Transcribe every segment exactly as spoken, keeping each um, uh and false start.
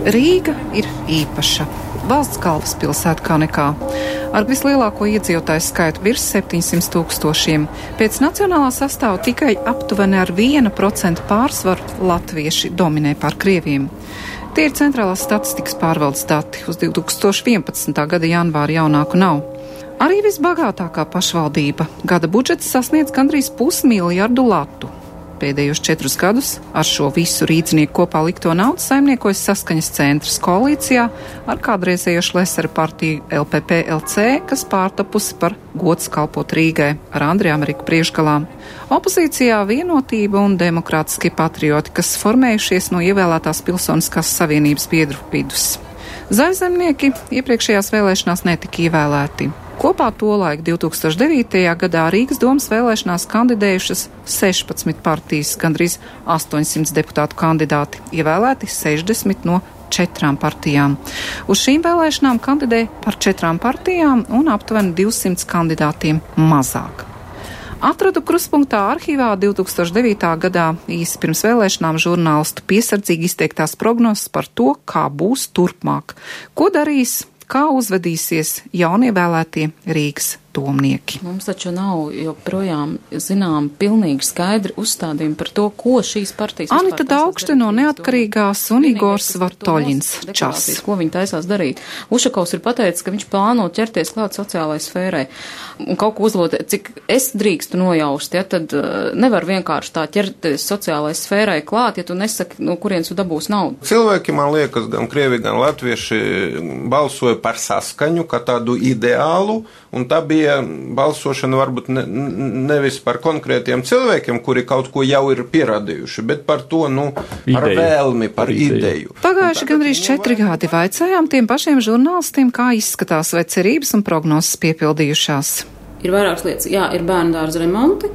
Rīga ir īpaša. Valsts galvaspilsēta kā nekā. Ar vislielāko iedzīvotāju skaitu virs septiņsimt tūkstošiem. Pēc nacionālā sastāva tikai aptuveni ar viena procenta pārsvaru latvieši dominē pār krieviem. Tie ir centrālās statistikas pārvaldes dati. Uz divi tūkstoši vienpadsmitā gada janvāra jaunāku nav. Arī visbagātākā pašvaldība gada budžets sasniedz gandrīz pusmiljardu latu. Pēdējos četrus gadus ar šo visu rīdznieku kopā likto naudu saimniekojas Saskaņas centrs koalīcijā ar kādreizējo Šlesera partiju L P P L C, kas pārtapusi par gods kalpot Rīgai ar Andriju Ameriku priekšgalā. Opozīcijā Vienotība un demokrātiskie patrioti, kas formējušies no ievēlētās Pilsoniskās savienības biedru vidus. Zaļzemnieki iepriekšējās vēlēšanās netika ievēlēti. Kopā tolaik divi tūkstoši devītajā gadā Rīgas domas vēlēšanās kandidējušas sešpadsmit partijas, gandrīz astoņsimt deputātu kandidāti, ievēlēti sešdesmit no četrām partijām. Uz šīm vēlēšanām kandidē par četrām partijām un aptuveni divsimt kandidātiem mazāk. Atradu kruspunktā arhīvā divi tūkstoši devītā gadā īsi pirms vēlēšanām žurnālistu piesardzīgi izteiktās prognozes par to, kā būs turpmāk, ko darīs, kā uzvedīsies jaunievēlētie Rīgas domnieki. Mums taču nav joprojām, zinām, pilnīgi skaidri uzstādījumi par to, ko šīs partijas... Anita Daugšte no Neatkarīgās un Igors Vartoļins čas. Ko viņi taisās darīt. Ušakovs ir pateicis, ka viņš plāno ķerties klāt sociālai sfērai un kaut ko uzlabot. Cik es drīkstu nojaust, ja, tad uh, nevar vienkārši tā ķerties sociālai sfērai klāt, ja tu nesaki, no kurienes tu dabūs naudu. Cilvēki, man liekas, gan krievi, gan latvieši balsoja par Saskaņu, kā tādu ideālu, un tā bija balsošana varbūt ne, nevis par konkrētiem cilvēkiem, kuri kaut ko jau ir pierādījuši, bet par to, nu, par ideju. Vēlmi, par ideju. ideju. Pagājuši gandrīz četri gadi vaicājām tiem pašiem žurnālistiem, kā izskatās, vai cerības un prognozes piepildījušās. Ir vairākas lietas. Jā, ir bērnu dārza remonti,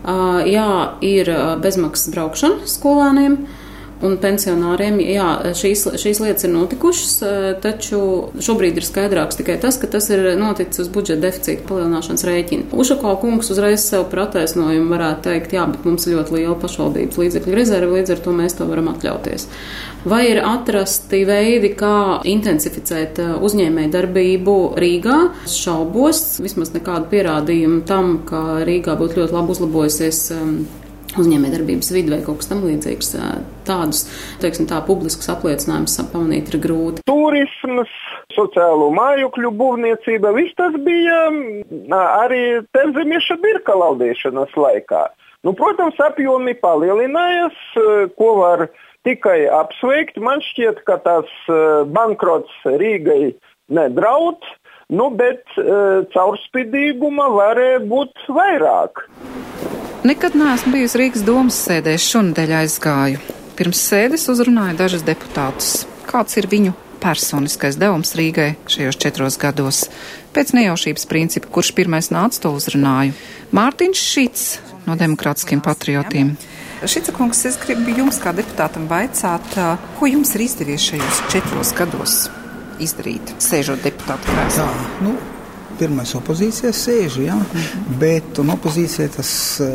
jā, ir bezmaksas braukšana skolēniem un pensionāriem. Jā, šīs, šīs lietas ir notikušas, taču šobrīd ir skaidrāks tikai tas, ka tas ir noticis uz budžeta deficīta palielināšanas rēķina. Ušakova kungs uzreiz sev par attaisnojumu varētu teikt, jā, bet mums ir ļoti liela pašvaldības līdzekļu rezerve, līdz ar to mēs to varam atļauties. Vai ir atrasti veidi, kā intensificēt uzņēmēju darbību Rīgā? Šaubos, vismaz nekādu pierādījumu tam, ka Rīgā būtu ļoti labi uzlabojusies uzņēmējdarbības vidi vai kaut kas tam līdzīgs. Tādus, teiksim, tā publiskus apliecinājumus pamanīt ir grūti. Turismas, sociālo mājokļu būvniecība, viss tas bija arī Terzemieša birka laudēšanas laikā. Nu, protams, apjomi palielinājās, ko var tikai apsveikt. Man šķiet, ka tās bankrots Rīgai nedraud, nu, bet caurspīdīguma varēja būt vairāk. Nekad neesmu bijusi Rīgas domas sēdēs, šonadēļ aizgāju. Pirms sēdes uzrunāju dažus deputātus. Kāds ir viņu personiskais devums Rīgai šajos četros gados? Pēc nejaušības principa, kurš pirmais nāca, to uzrunāju. Mārtiņš Šits no Demokrātiskiem patriotiem. Šica kungs, es gribu jums kā deputātam vaicāt, ko jums ir izdevies šajos četros gados izdarīt, sēžot deputātu krēslā? Nu, pirmais opozīcijā sēžu, ja? Mm-hmm. Bet un opozīcijā tas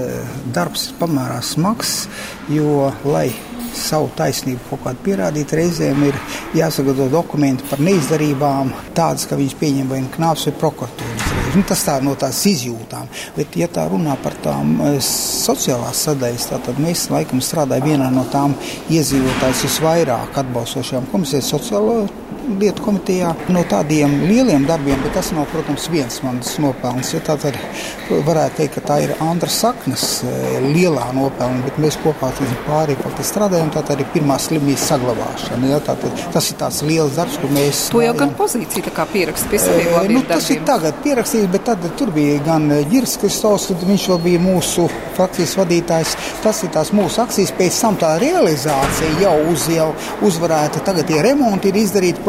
darbs ir pamērā smags, jo, lai savu taisnību kaut kādu pierādīt, reizēm ir jāsagado dokumenti par neizdarībām, tādas, ka viņas pieņem vai knāps vai prokuratūras. Nu, tas tā no tās izjūtām. Bet, ja tā runā par tām sociālās sadaļas, tad mēs laikam strādājam vienā no tām iedzīvotājs visvairāk atbalstošajām komisijas sociālo lietu komitejā. No tādiem lieliem darbiem, bet tas nav, protams, viens mans nopelns. Ja tā tad varētu teikt, ka tā ir Andra Saknes lielā nopelna, bet mēs kopā pārī strādājam, tā tad ir pirmā slimības saglabāšana. Ja, tā tad, tas ir tāds liels darbs, kur mēs... To jau gan pozīcija tā kā pierakst pie saviem labiem nu, tas darbiem. Ir tagad pierakstīts, bet tad tur bija gan Ģirs Kristovs, tad viņš vēl bija mūsu frakcijas vadītājs. Tas ir tās mūsu akcijas, pēc tam tā realizācija jau uz jau uzvarēta. Tagad tie remonti ir izdarīti.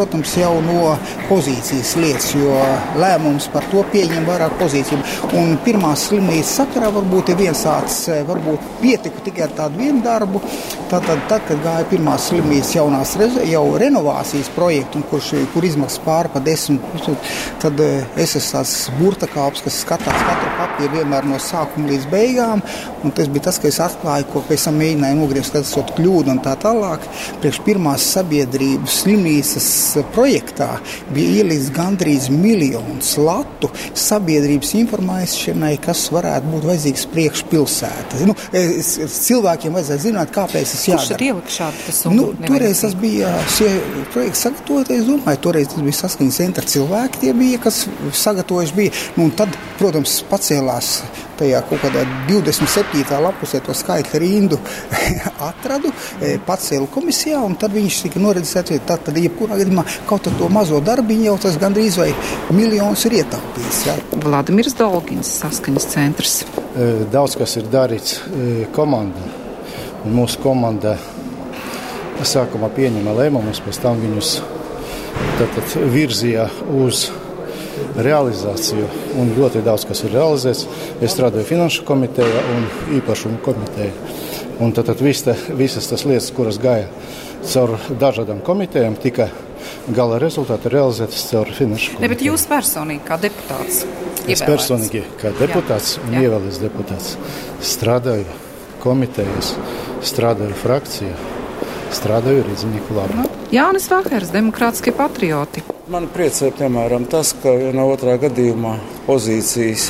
protams, jau no pozīcijas lietas, jo lēmums par to pieņem vairāk pozīciju. Un pirmās slimnīcas sakarā varbūt ir viens tāds, varbūt pietiku tikai ar tādu vienu darbu. Tātad, tad, kad gāja pirmās slimnīcas jaunās jau renovācijas projektu, un kurš, kur izmaksas pāri pa desmit, tad es esmu tāds burtakāps, kas skatās katru papīru vienmēr no sākuma līdz beigām. Un tas bija tas, ka es atklāju, ko pēc tam mēģināju nogriezt, ka tas ir kļūda un tā tālāk. Priekš pirmās sabiedrības slimnīcas projektā bija ielīdz gandrīz miljons latu sabiedrības informēšanai, kas varētu būt vajadzīgs priekš pilsētas. Nu, cilvēkiem vajadzētu zināt, kāpēc tas jādara. Kurš ir ielikt šādi tas nu, toreiz tas bija šie projekti sagatavoties, domāju, toreiz tas bija saskaņas centra cilvēki, tie bija, kas sagatavojuši bija. Nu, un tad, protams, pacēlās tajā kaut kādā divdesmit septītā lapusē to skaitļu rindu atradu, pacēlu komisijā, un tad viņš tika noredzēts, tad, tad jebkurā gadījumā kaut ar to mazo darbiņu jau tas gandrīz vai miljons ir ietaupījis. Jā. Vladimirs Dolgins, saskaņas centrs. Daudz kas ir darīts komanda, un mūsu komanda sākumā pieņema lēmumus, pēc tam viņus tātad virzīja uz realizāciju, un ļoti daudz kas ir realizēts. Es strādāju finanšu komitejā un īpašumu komitejā. Un tad, tad visa, visas tas lietas, kuras gāja caur dažādām komitejām, tika gala rezultāti realizētas caur finanšu komiteju. Ne, bet jūs personīgi kā deputāts ievēlēts? Es personīgi kā deputāts Jā. un Jā. ievēlēts deputāts strādāju komitejās, strādāju frakcijā, strādāju Rīdzimnieku labu. Jānis Vakars, demokrātiskie patrioti. Mani priecē, piemēram, tas, ka vienā otrā gadījumā pozīcijas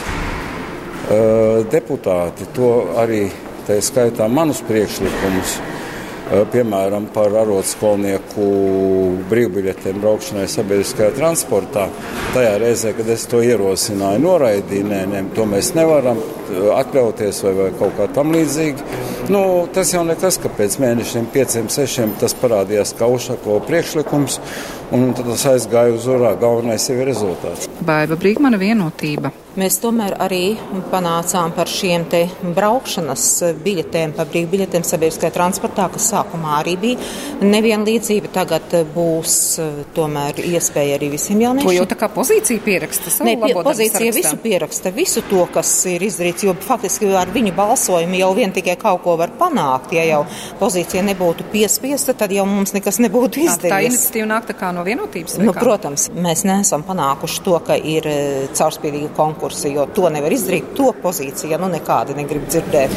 uh, deputāti to arī, tā skaitā manus priekšlikumus, uh, piemēram, par arotskolnieku brīvbiļetēm braukšanai sabiedriskajā transportā. Tajā reizē, kad es to ierosināju, noraidīju, nē, nē, to mēs nevaram atļauties vai, vai kaut kā tam līdzīgi. Nu, tas jau nekas, ka pēc mēnešiem, pieciem, sešiem tas parādījās kā Ušakova priekšlikums, un tad tas aizgāja uz urā. Galvenais jau ir rezultāts. Baiba Brīgmana Vienotība. Mēs tomēr arī panācām par šiem te braukšanas biļetēm, par brīvbiļetēm sabiedriskajā transportā, kas sākumā arī bija nevienlīdzība. Tagad būs tomēr iespēja arī visiem jauniešiem. To jau tā kā pozīcija pieraksta? Ne, pie, pozīcija visu pieraksta, visu to, kas ir izdarīts, jo faktiski ar viņu balsojumu jau vien tikai kaut ko var panākt. Ja jau pozīcija nebūtu piespiesta, tad jau mums nekas nebūtu izdarīts. Tā iniciatīva nāk tā kā no Vienotības? Nu, protams, mēs neesam panākuši to, ka ir caurspīdīga konkursa, jo to nevar izdarīt, to pozīcija, nu nekādi negrib dzirdēt.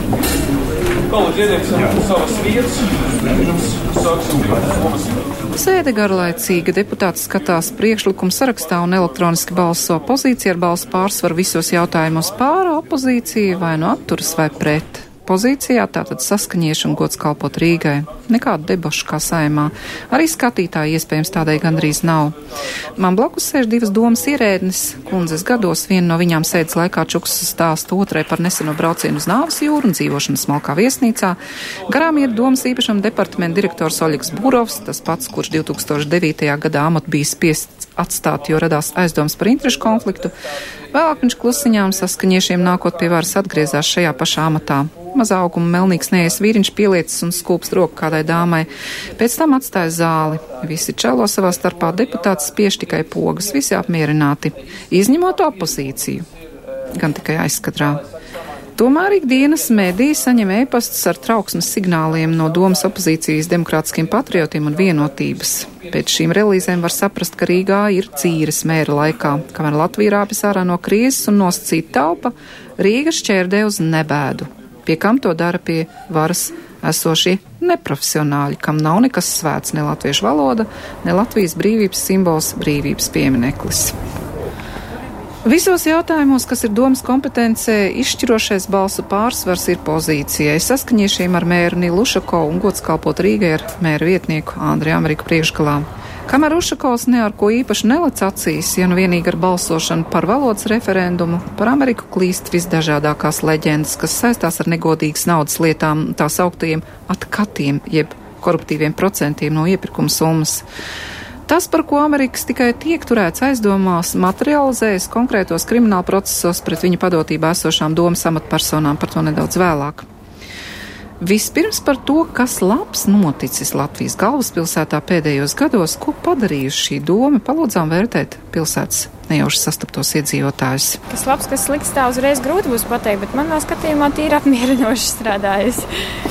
Sēde garlaicīga, deputāts skatās priekšlikumu sarakstā un elektroniski balso. Pozīcija ar balsu pārsvaru visos jautājumos pār, opozīcija vai nu atturas vai pret. Pozīcijā tātad saskaņieši un gods kalpot Rīgai. Nekādu debašu kā Saeimā. Arī skatītāji iespējams tādai gandrīz nav. Man blakus sēž divas domas ierēdnes. Kundzes gados viena no viņām sēdes laikā čuks stāsta otrai par neseno braucienu uz Nāvas jūru un dzīvošanu smalkā viesnīcā. Garām iet domas īpašam departamenta direktors Oļegs Burovs, tas pats, kurš divs tūkstoši devītajā gadā amatu bija spiests atstāt, jo radās aizdomas par interešu konfliktu. Vēlāk viņš klusiņām saskaņiešiem nākot pie varas atgriezās šajā pašā amatā. Mazā auguma melnīgs neēs vīriņš pieliecis un skūpst roku kādai dāmai. Pēc tam atstāja zāli. Visi čelo savā starpā, deputāts spiež tikai pogas, visi apmierināti. Izņemot opozīciju. Gan tikai aizkadrā. Tomēr ikdienas mediji saņem e-pastus ar trauksmes signāliem no domas opozīcijas demokrātiskiem patriotiem un Vienotības. Pēc šīm relīzēm var saprast, ka Rīgā ir cīres mēra laikā. Kamēr Latvija rāpjas ārā no krīzes un nosacīta taupa, Rīga šķērdē uz nebēdu. Pie kam to dara pie varas esošie neprofesionāļi, kam nav nekas svēts, ne latviešu valoda, ne Latvijas brīvības simbols, brīvības piemineklis. Visos jautājumos, kas ir domas kompetencē, izšķirošais balsu pārsvars ir pozīcijai. Saskaņiešiem ar mēru Nilu Ušakovu un gods kalpot Rīgai ar mēru vietnieku Andriju Ameriku priekšgalā. Kamēr Ušakovs ne ar ko īpaši nelec acīs, ja nu vienīgi ar balsošanu par valodas referendumu, par Ameriku klīst visdažādākās leģendas, kas saistās ar negodīgas naudas lietām, tā sauktajiem atkatiem, jeb koruptīviem procentiem no iepirkuma summas. Tas, par ko Amerikas tikai tiek turēts aizdomās, materializējas konkrētos krimināla procesos pret viņa padotībā esošām domas amatpersonām, par to nedaudz vēlāk. Vispirms par to, kas labs noticis Latvijas galvaspilsētā pēdējos gados, ko padarījusi šī doma, palūdzām vērtēt pilsētas nejauši sastaptos iedzīvotājus. Kas labs, kas slikts, tā uzreiz grūti būs pateikt, bet manā skatījumā tīri apmierinoši strādājas.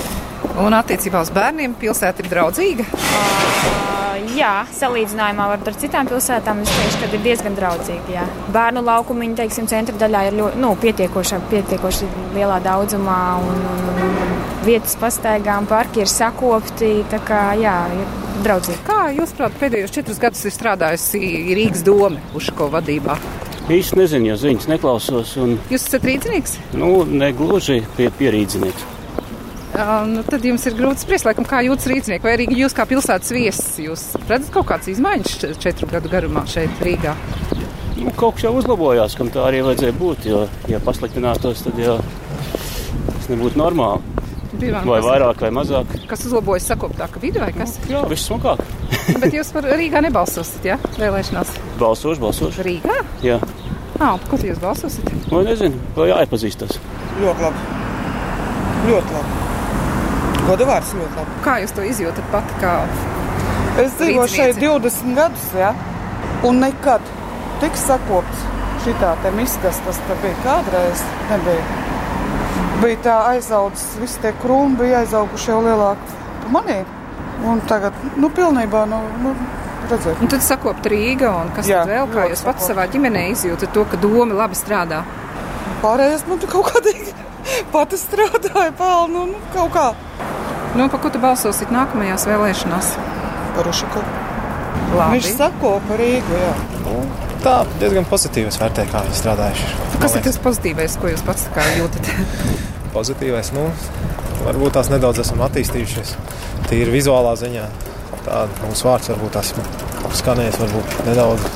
Un attiecībā uz bērniem pilsēta ir draudzīga? Uh, jā, salīdzinājumā ar citām pilsētām es teikšu, ka ir diezgan draudzīga, jā. Bērnu laukumiņi, teiksim, centra daļā ir ļoti, nu, pietiekoši, pietiekoši lielā daudzumā un, un, un vietas pastaigām, parki ir sakopti, tā kā, jā, ir draudzīgi. Kā jūs, prāt, pēdējos četrus gadus ir strādājusi Rīgas doma Ušako vadībā? Īsti nezinu, jo ziņas neklausos. Un... Jūs esat rīdzinieks? Nu, negluži pie, pierīdzinieks. Uh, nu, tad jums ir grūti spriest, laikam, kā jūtas rīdzinieki, vai arī jūs kā pilsētas viesis, jūs redzat kaut kādas izmaiņas četru gadu garumā šeit Rīgā? Nu, kaut kas jau uzlabojās, kam tā arī vajadzēja būt, jo, ja pasliktinātos, tad jau tas nebūtu normāli. Divām, vai vairāk, vai mazāk. Kas uzlabojas sakoptāka vidi vai kas? Nu, jā, viss smukāk. Bet jūs par Rīgā nebalsosiet, jā, vēlēšanās? Balsošu, balsošu. Rīgā? Jā. Ā, ko jūs balsosiet? Nu, nezinu, vai jāiepazīstas. Ļoti labi. Ļoti labi. Godavārds ļoti labi. Kā jūs to izjūtat pati kā Es dzīvoju šeit divdesmit gadus, jā, un nekad tik sakopts šitā te miskas, tas te bija kādreiz, nebija. Bija tā aizaudzis, visi tie krūmi bija aizauguši jau lielāk par manī, un tagad, nu, pilnībā, nu, nu redzēt. Un tad sakopt Rīga, un kas jā, tad vēl, kā jūs pats savā ģimenē izjūtat to, ka doma labi strādā? Pārējais, nu, kaut kādīgi pati strādāja, pāl, nu, nu, kaut kā. Nu, pa ko tu balsosit nākamajās vēlēšanās? Par Ušaku. Labi. Viņš sakopa Rīgu, jā. Nu, tā diezgan pozitīvi es vērtēju, kā viņi strādājuši. Kas ir tas pozitīvais, ko jūs pats kā jūtat? Pozitīvais, nu, varbūt tās nedaudz esam attīstījušies. Tīri vizuālā ziņā. Tā mūsu vārds varbūt tās skanējas varbūt nedaudz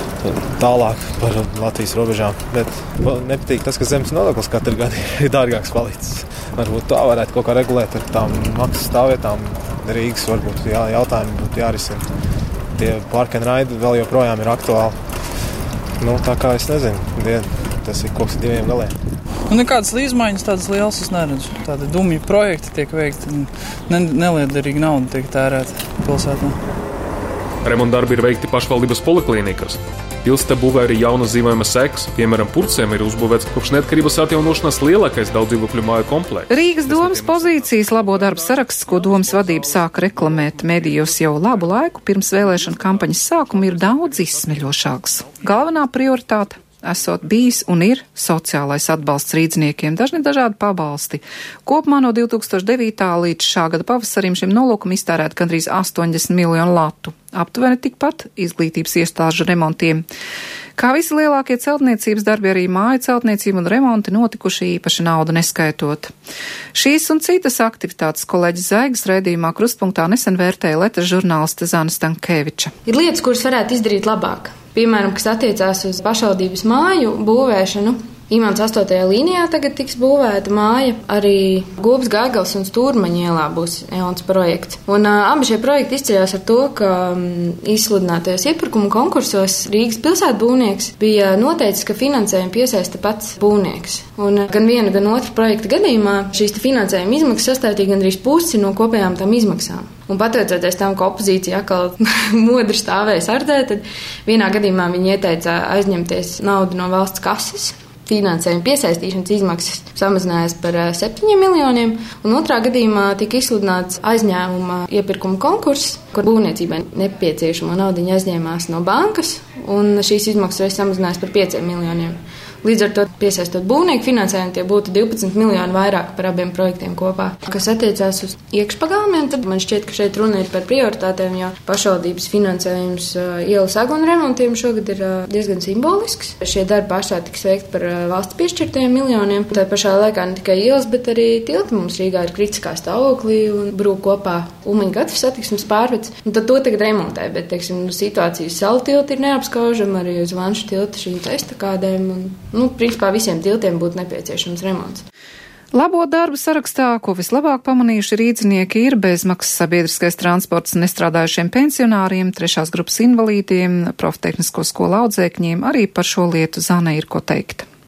tālāk par Latvijas robežām. Bet nepatīk tas, ka zemes nodoklis katru gadu ir dārgāks palicis. Varbūt tā varētu kaut kā regulēt ar tām maksas stāvvietām. Rīgas varbūt jā, jautājumi būtu jārisina. Tie park and ride vēl joprojām ir aktuāli. Nu, tā kā es nezinu, dien, tas ir koks ar diviem galiem. Un nekādas izmaiņas tādas lielas es neredzu. Tādi dumji projekti tiek veikti un ne, neliederīgi nauda tiek tērēta pilsētā. Remontdarbi ir veikti pašvaldības poliklīnikas. Pilsētā būvē arī jaunas dzīvojuma sekas, piemēram, Purcēm ir uzbūvēts kopš neatkarības atjaunošanas lielākais daudzdzīvokļu māju komplekss. Rīgas domas pozīcijas labo darbu saraksts, ko domas vadība sāka reklamēt medijos jau labu laiku pirms vēlēšana kampaņas sākuma, ir daudz izsmeļošāks. Galvenā prioritāte esot bijis un ir sociālais atbalsts rīdzniekiem, dažni dažādi pabalsti. Kopumā no divi tūkstoši devītā līdz šā gada pavasarim šim nolūkam iztērēt gandrīz astoņdesmit miljonu latu. Aptuveni tikpat izglītības iestāžu remontiem. Kā visi lielākie celtniecības darbi, arī māju celtniecība un remonti notikuši īpaši naudu neskaitot. Šīs un citas aktivitātes kolēģis Zaigas raidījumā Krustpunktā nesen vērtēja Letas žurnāliste Zana Stankēviča. Ir lietas, kuras varētu izdarīt labāk. Piemēram, kas attiecās uz pašvaldības māju būvēšanu. Imants astotajā līnijā tagad tiks būvēta māja, arī Gobas, Gāgals un Stūrmaņa ielā būs jauns projekts. Un uh, abi šie projekti izceļās ar to, ka um, izsludinātajos iepirkumu konkursos Rīgas pilsētbūvnieks bija noteicis, ka finansējumu piesaista pats būvnieks. Un uh, gan viena, gan otra projekta gadījumā šīs finansējuma izmaksas sastāvtīja gandrīz pusi no kopējām tam izmaksām. Un pateicoties tam, ka opozīcija atkal modri stāvēja sardzē, tad vienā gadījumā viņi ieteica aizņemties naudu no valsts kases. Finansējuma piesaistīšanas izmaksas samazinājās par septiņiem miljoniem, un otrā gadījumā tika izsludināts aizņēmuma iepirkuma konkurss, kur būvniecībai nepieciešamo naudiņu aizņēmās no bankas, un šīs izmaksas reiz samazinājās par pieciem miljoniem. Līdz ar to piesaistot būvnieku finansējumu, tie būtu divpadsmit miljoni vairāk par abiem projektiem kopā. Kas attiecās uz iekšpagalmiem, tad man šķiet, ka šeit runa ir par prioritātēm, jo pašvaldības finansējums ielas agunu remontiem šogad ir diezgan simbolisks. Šie darbi pašā tiks veikti par valsts piešķirtajiem miljoniem. Tā pašā laikā ne tikai ielas, bet arī tilti mums Rīgā ir kritiskā stāvoklī un brūk kopā Ulmaņa gatavs satiksmes pārvads. Un tad to tagad remontē, bet, teiksim, situācija uz Salu tilta ir neapskaužama, arī uz Vanšu tilta šīm estakādēm un Nu, principā visiem tiltiem būtu nepieciešams remonts. Labo darbu sarakstā, ko vislabāk pamanījuši rīdznieki, ir bezmaksas sabiedriskais transports nestrādājušiem pensionāriem, trešās grupas invalīdiem, proftehnisko skolu audzēkņiem. Arī par šo lietu Zane ir ko teikt.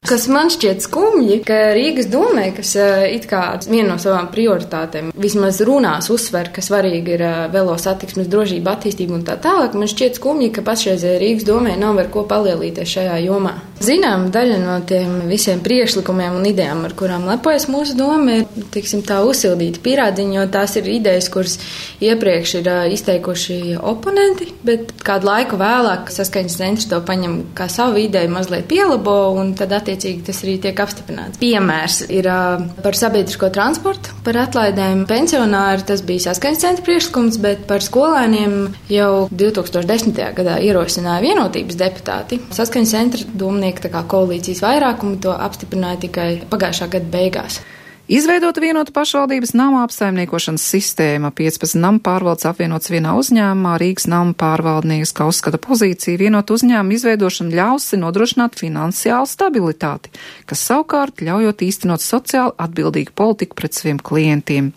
Kas man šķiet skumji, ka Rīgas domē, kas it kā viena no savām prioritātēm vismaz runās uzsver, ka svarīgi ir velo satiksmes drošība, attīstība un tā tālāk, man šķiet skumji, ka pašreizē Rīgas domē nav ar ko palielīties šajā jomā. Zinām, daļa no tiem visiem priekšlikumiem un idejām, ar kurām lepojas mūsu doma, ir, tiksim, tā uzsildīta pierādziņa, jo tās ir idejas, kuras iepriekš ir izteikuši oponenti, bet kādu laiku vēlāk saskaņas centrs to paņem kā savu ideju, mazliet pielabo un tad attiecīgi tas arī tiek apstiprināts. Piemērs ir uh, par sabiedrisko transportu, par atlaidēm pensionāri, tas bija saskaņas centra priekšlikums, bet par skolēniem jau divi tūkstoši desmitajā gadā ierosināja vienotības deputāti. Saskaņas centra domnieki, tā kā koalīcijas vairākumi, to apstiprināja tikai pagājušā gada beigās. Izveidota vienota pašvaldības nama apsaimniekošanas sistēma, piecpadsmit nama pārvaldes apvienots vienā uzņēmumā, Rīgas nama pārvaldnieks, kā uzskata pozīciju, vienot uzņēmumu izveidošana ļausi nodrošināt finansiālu stabilitāti, kas savukārt ļaujot īstenot sociāli atbildīgu politiku pret saviem klientiem.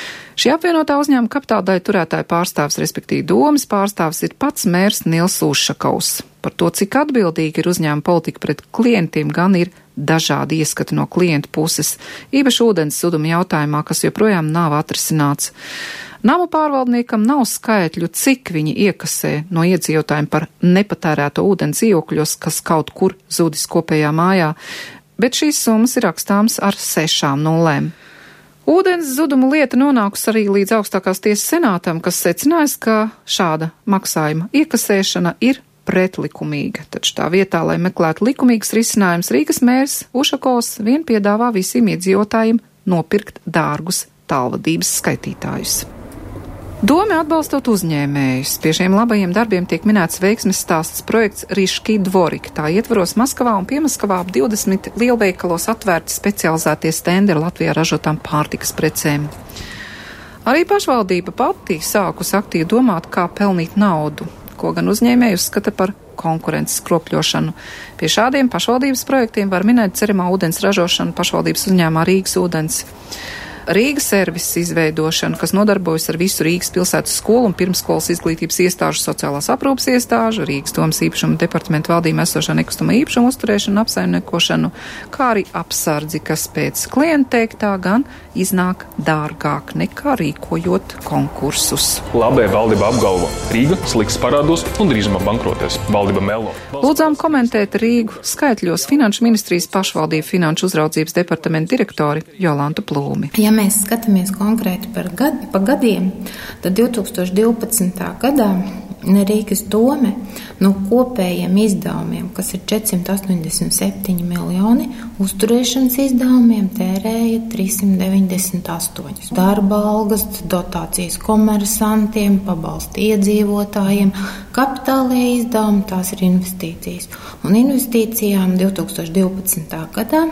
Šī apvienotā uzņēmuma kapitāla daļa turētāja pārstāvs, respektīvi domas pārstāvs, ir pats mērs Nils Ušakovs. Par to, cik atbildīgi ir uzņēmuma politika pret klientiem, gan ir dažādi ieskati no klientu puses, īpaši ūdens suduma jautājumā, kas joprojām nav atrisināts. Namu pārvaldniekam nav skaitļu, cik viņi iekasē no iedzīvotājiem par nepatērēto ūdeni dzīvokļos, kas kaut kur zudis kopējā mājā, bet šīs summas ir rakstāms ar sešām nulēm. Ūdens zuduma lieta nonākusi arī līdz augstākās tiesas senātam, kas secinājis, ka šāda maksājuma iekasēšana ir pretlikumīga. Taču tā vietā, lai meklētu likumīgas risinājumus, Rīgas mērs Ušakovs vien piedāvā visiem iedzīvotājiem nopirkt dārgus tālvadības skaitītājus. Doma atbalstot uzņēmējus. Pie šiem labajiem darbiem tiek minēts veiksmes stāsts projekts Riški Dvorik. Tā ietvaros Maskavā un Piemaskavā ap divdesmit lielveikalos atvērti specializētie stendi ar Latvijā ražotām pārtikas precēm. Arī pašvaldība pati sākus aktīvi domāt, kā pelnīt naudu, ko gan uzņēmēji uzskata par konkurences skropļošanu. Pie šādiem pašvaldības projektiem var minēt ceramā ūdens ražošanu pašvaldības uzņēmumā Rīgas ūdens. Rīgas servises izveidošana, kas nodarbojas ar visu Rīgas pilsētas skolu un pirmskolas izglītības iestāžu, sociālās aprūpas iestāžu, Rīgas domas īpašuma departamentu valdījuma esošā nekustama īpašuma uzturēšanu, apsaimniekošanu, kā arī apsardzi, kas pēc klienta teiktā gan iznāk dārgāk nekā rīkojot konkursus. Labē valdība apgalvo, Rīga sliks parādos un drīzumā bankrotēs. Valdība melo. Lūdzām komentēt Rīgu skaitļos Finanšu ministrijas pašvaldību finanšu uzraudzības departamenta direktori Jolantu Plūmi. Ja mēs skatāmies konkrēti par gad, pa gadiem, tad divi tūkstoši divpadsmitā gadā Rīgas dome no kopējiem izdevumiem, kas ir četrsimt astoņdesmit septiņi miljoni, uzturēšanas izdevumiem tērēja trīssimt deviņdesmit astoņi. Darba algas, dotācijas komersantiem, pabalsti iedzīvotājiem, kapitālie izdevumi, tās ir investīcijas. Un investīcijām divi tūkstoši divpadsmitā gadā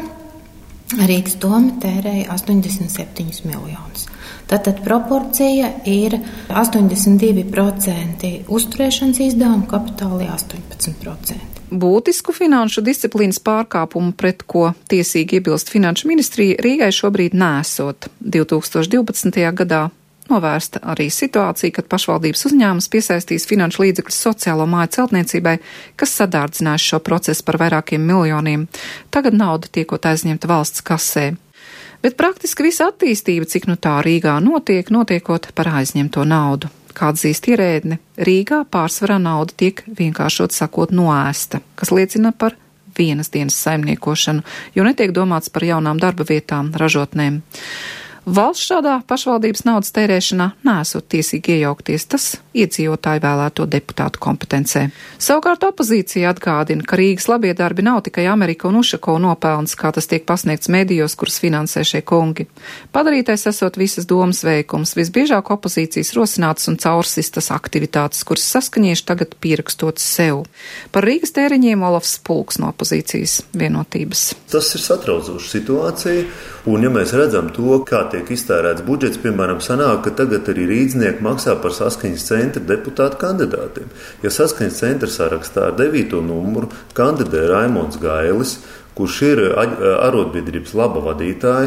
Rīgas doma tērēja astoņdesmit septiņus miljonus. Tātad proporcija ir astoņdesmit divi procenti uzturēšanas izdevumu, kapitāli astoņpadsmit procenti. Būtisku finanšu disciplīnas pārkāpumu, pret ko tiesīgi iebilst Finanšu ministrija, Rīgai šobrīd nesot. divi tūkstoši divpadsmitajā gadā novērsta arī situācija, kad pašvaldības uzņēmums piesaistīs finanšu līdzekļus sociālo māju celtniecībai, kas sadārdzinās šo procesu par vairākiem miljoniem. Tagad nauda tiekot aizņemta valsts kasē. Bet praktiski visa attīstība, cik nu tā Rīgā notiek, notiekot par aizņemto naudu. Kā atzīst ierēdne, Rīgā pārsvarā nauda tiek vienkāršot sakot noēsta, kas liecina par vienas dienas saimniekošanu, jo netiek domāts par jaunām darba vietām, ražotnēm. Valsts šādā pašvaldības naudas tērēšanā nesot tiesīgi iejaukties, tas iedzīvotāju vēlēto deputātu kompetencē. Savukārt opozīcija atgādina, ka Rīgas labie darbi nav tikai Amerika un Ušakova nopelns, kā tas tiek pasniegts medijos, kurus finansē šie kungi. Padarītais esot visas domas veikums, visbiežāk opozīcijas rosinātas un caursistas aktivitātes, kuras saskaņieši tagad pierakstot sev. Par Rīgas tēriņiem Olafs Pulks no opozīcijas vienotības. Tas ir satraucoša situācija, un ja mēs redzam to, kā tiek iztērēts budžets, piemēram, sanāk, ka tagad arī rīdznieki maksā par saskaņas centra deputātu kandidātiem. Ja saskaņas centra sarakstā ar devīto numuru kandidē Raimonds Gailis, kurš ir arotbiedrības laba vadītājs,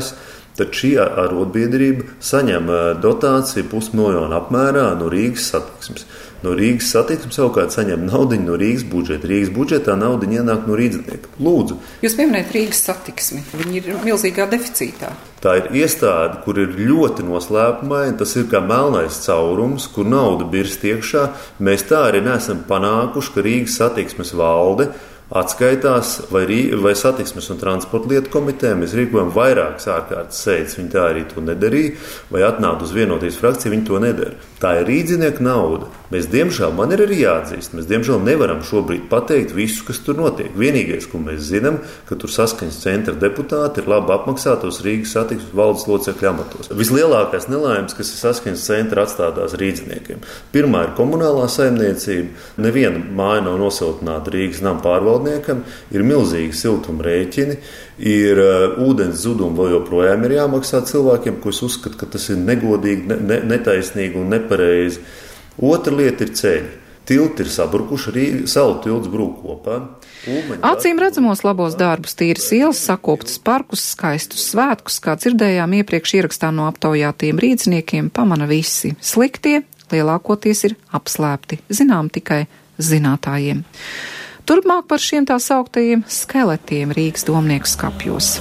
tad šī arotbiedrība saņem dotāciju pusmiljonu apmērā no Rīgas satiksmes. No Rīgas satiksmes savukārt saņem naudiņu no Rīgas budžeta. Rīgas budžetā naudiņa ienāk no rīdznieka. Lūdzu. Jūs pieminējat Rīgas satiksmi. Viņi ir milzīgā deficītā. Tā ir iestāde, kur ir ļoti noslēpumaina. Tas ir kā melnais caurums, kur nauda birst iekšā. Mēs tā arī neesam panākuši, ka Rīgas satiksmes valde atskaitās vai, vai satiksmes un transporta lietu komitē. Mēs rīkojam vairākas ārkārtas sēdes, viņi tā arī to nedarīja, vai atnākt uz vienotības frakciju, viņi to nedara. Tā ir rīdzinieka nauda. Mēs, diemžēl, man ir arī jāatzīst, mēs, diemžēl, nevaram šobrīd pateikt visu, kas tur notiek. Vienīgais, ko mēs zinām, ka tur saskaņas centra deputāti ir labi apmaksātos Rīgas satiksmes valdes locekļu amatos. Vislielākais nelaimes, kas ir saskaņas centra atstādās rīdziniekiem. Pirmā ir komunālā saimniecība. Neviena māja nav nosiltināta Rīgas nama pārvaldniekam, ir milzīgi siltuma rēķini, ir uh, ūdens zudumi vēl joprojām ir jāmaksā cilvēkiem, ko es uzskatu, ka tas ir negodīgi, ne, ne, netaisnīgi un nepareizi. Otra lieta ir ceļi. Tilti ir sabrukuši, arī salu tilts brūk kopā. Ulmeņi... Acīm redzamos labos darbus, tīras ielas, sakoptas parkus, skaistus svētkus, kā dzirdējām iepriekš ierakstā no aptaujātiem rīdzniekiem, pamana visi. Sliktie lielākoties ir apslēpti, zinām tikai zinātājiem. Turpmāk par šiem tā sauktajiem skeletiem Rīgas domnieku skapjos.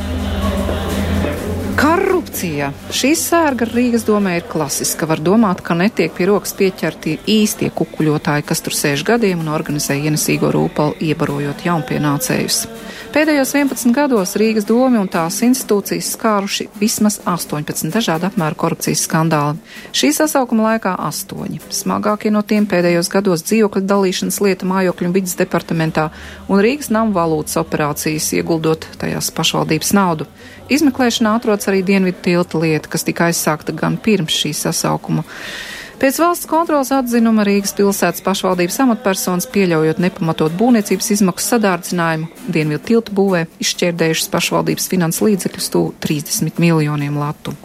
Korupcija. Šī sērga Rīgas domē ir klasiska. Var domāt, ka netiek pie rokas pieķerti īstie kukuļotāji, kas tur sēž gadiem un organizē ienesīgo rūpalu, iebarojot jaunpienācējus. Pēdējos vienpadsmit gados Rīgas doma un tās institūcijas skāruši vismaz astoņpadsmit dažādu apmēru korupcijas skandāli. Šī sasaukuma laikā astoņi. Smagākie no tiem pēdējos gados dzīvokļu dalīšanas lieta mājokļu un vides departamentā un Rīgas namu valūtas operācijas, ieguldot tajās pašvaldības naudu. Izmeklēšanā atrodas arī Dienvidu tilta lieta, kas tika aizsākta gan pirms šī sasaukuma. Pēc valsts kontrolas atzinuma Rīgas pilsētas pašvaldības amatpersonas pieļaujot nepamatot būvniecības izmaksu sadārdzinājumu, Dienvidu tilta būvē izšķērdējušas pašvaldības finanses līdzekļus tuvu trīsdesmit miljoniem latu.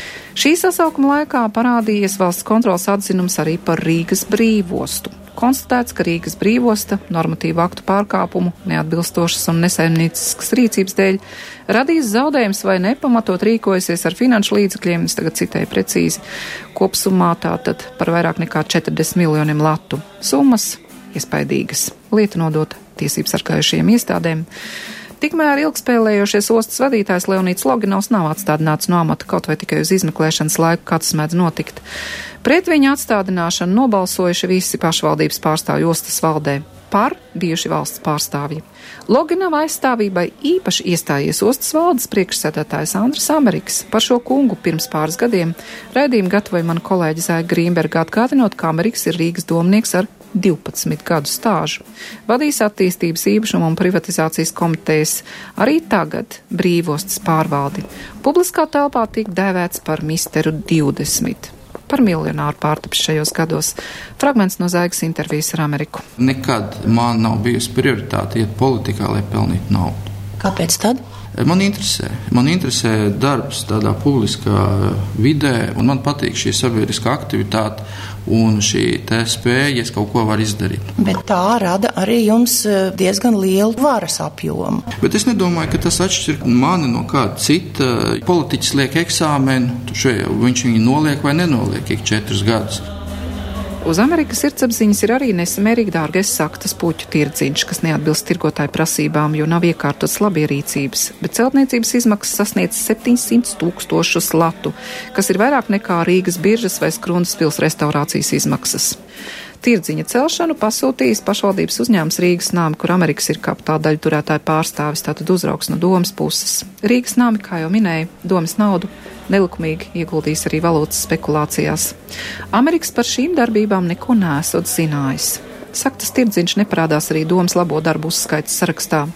Šī sasaukuma laikā parādījies valsts kontrolas atzinums arī par Rīgas brīvostu. Konstatēts, ka Rīgas brīvosta normatīvu aktu pārkāpumu, neatbilstošas un nesaimnieciskas rīcības dēļ radīs zaudējums vai nepamatot rīkojusies ar finanšu līdzekļiem, es tagad citēju precīzi, kopsumā tātad par vairāk nekā četrdesmit miljoniem latu. Summas iespaidīgas. Lieta nodota tiesības sargājušajiem iestādēm. Tikmēr ilgspēlējošies ostas vadītājs Leonīds Loginovs nav atstādināts no amata kaut vai tikai uz izmeklēšanas laiku, kā tas mēdz notikt. Pret viņa atstādināšanu nobalsojuši visi pašvaldības pārstāvji ostas valdē. Par bijuši valsts pārstāvji. Loginova aizstāvībai īpaši iestājies ostas valdes priekšsēdētājs Andris Ameriks. Par šo kungu pirms pāris gadiem raidījumu gatavoja mana kolēģi Zāja Grīmberga, atgādinot, ka Ameriks ir Rīgas domnieks ar divpadsmit gadu stāžu. Vadīs attīstības īpašumu un privatizācijas komitejas arī tagad brīvostas pārvaldi. Publiskā telpā tiek dēvēts par misteru divdesmit. Par miljonāru pārtaps šajos gados. Fragments no Zaigas intervijas ar Ameriku. Nekad man nav bijusi prioritāte iet politikā, lai pelnītu naudu. Kāpēc tad? Man interesē. Man interesē darbs tādā publiskā vidē, un man patīk šī sabiedriskā aktivitāte un šī te spēja, ja es kaut ko varu izdarīt. Bet tā rada arī jums diezgan lielu varas apjomu. Bet es nedomāju, ka tas atšķir mani no kāda cita. Politiķis liek eksāmenu, šeit viņš viņu noliek vai nenoliek ik četrus gadus. Uz Amerikas sirdsapziņas ir arī nesamērīgi dārgais saktas puķu tirdziņš, kas neatbilst tirgotāju prasībām, jo nav iekārtotas labierīcības, bet celtniecības izmaksas sasniedz septiņsimt tūkstošus latu, kas ir vairāk nekā Rīgas biržas vai Skrundas pils restaurācijas izmaksas. Tirdziņa celšanu pasūtījis pašvaldības uzņēmums Rīgas nami, kur Amerikas ir kapitāla daļu turētāju pārstāvis, tātad uzraugs no domas puses. Rīgas nami, kā jau minēja, domas naudu nelikumīgi ieguldījis arī valūtas spekulācijās. Amerikas par šīm darbībām neko nesot zinājis. Saktas tirdziņš neparādās arī domas labo darbu uzskaitas sarakstā.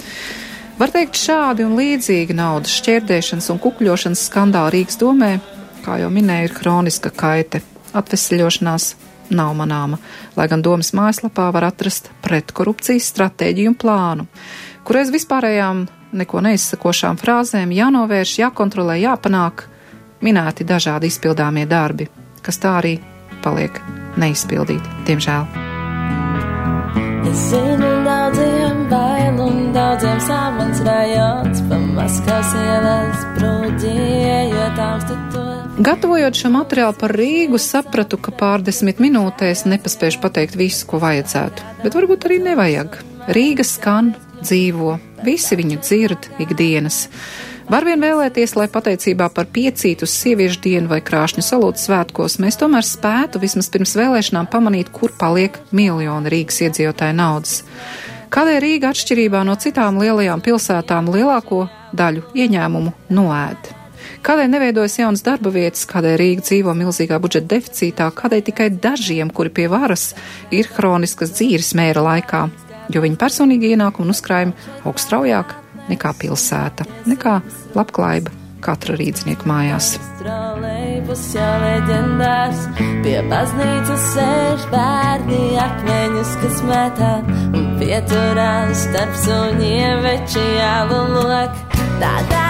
Var teikt, šādi un līdzīgi naudas šķērdēšanas un kukļošanas skandāli Rīgas domē, kā jau minēja, ir hroniska kaite. Atveseļošanās nav manāma, lai gan domas mājaslapā var atrast pretkorupcijas stratēģiju un plānu, kur aiz vispārējām neko neizsakošām frāzēm jānovērš, jākontrolē, jāpanāk minēti dažādi izpildāmie darbi, kas tā arī paliek neizpildīti, diemžēl. Es zinu daudziem bail un daudziem sāmans rajons, pa Maskavas ielas brūģējot augstu to. Gatavojot šo materiālu par Rīgu, sapratu, ka pārdesmit minūtēs nepaspēšu pateikt visu, ko vajadzētu, bet varbūt arī nevajag. Rīga skan, dzīvo, visi viņu dzird ikdienas. Var vien vēlēties, lai pateicībā par piecītu uz sieviešu dienu vai krāšņu salūtu svētkos mēs tomēr spētu vismaz pirms vēlēšanām pamanīt, kur paliek miljoni Rīgas iedzīvotāju naudas. Kādēļ Rīga atšķirībā no citām lielajām pilsētām lielāko daļu ieņēmumu noēd? Kādēļ neveidojas jaunas darba vietas, kādēļ Rīga dzīvo milzīgā budžeta deficītā, kādēļ tikai dažiem, kuri pie varas, ir hroniskas dzīves mēra laikā, jo viņa personīgi ienākumi un uzkrājumi aug straujāk nekā pilsēta, nekā labklājība katra rīdznieka mājās. Trolejbus jau leģendārs, pie baznīcas sēž bērni akmeņus, kas metā un pieturās starp suņiem veči jālu lok. Tādā